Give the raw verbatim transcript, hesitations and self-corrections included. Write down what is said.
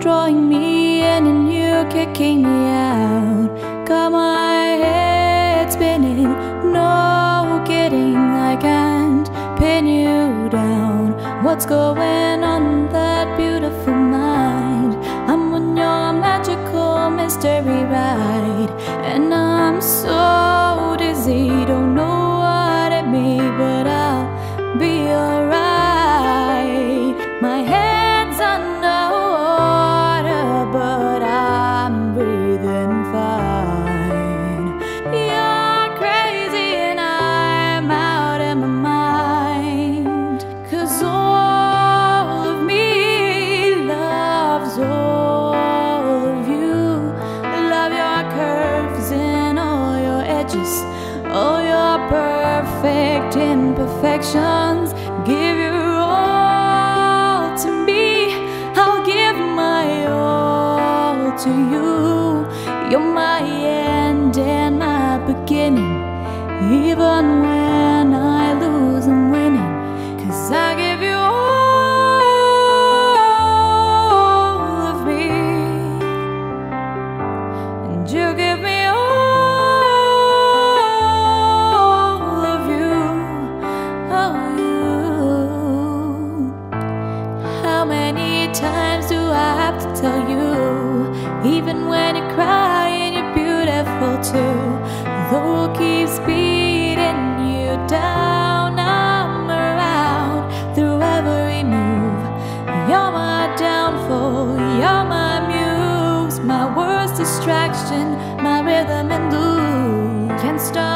drawing me in and you kicking me out. Got my head spinning, no kidding, I can't pin you down. What's going on in that beautiful mind? I'm on your magical mystery ride, and I'm so dizzy, don't know what it means, but I'll be alright. My head's underwater, but I'm breathing fine. You're crazy and I'm out of my mind, 'cause all of me loves all of you. Love your curves and all your edges, all your perfect imperfections. Give your all to me, I'll give my all to you. You're my end and my beginning, even when I lose I'm winning, 'cause I give you all of me, and you give me all of you, oh you. How many times do I have to tell you, even when you're crying you're beautiful too? The world keeps beating you down, I'm around through every move. You're my downfall, you're my muse, my worst distraction, my rhythm and blues. Can't stop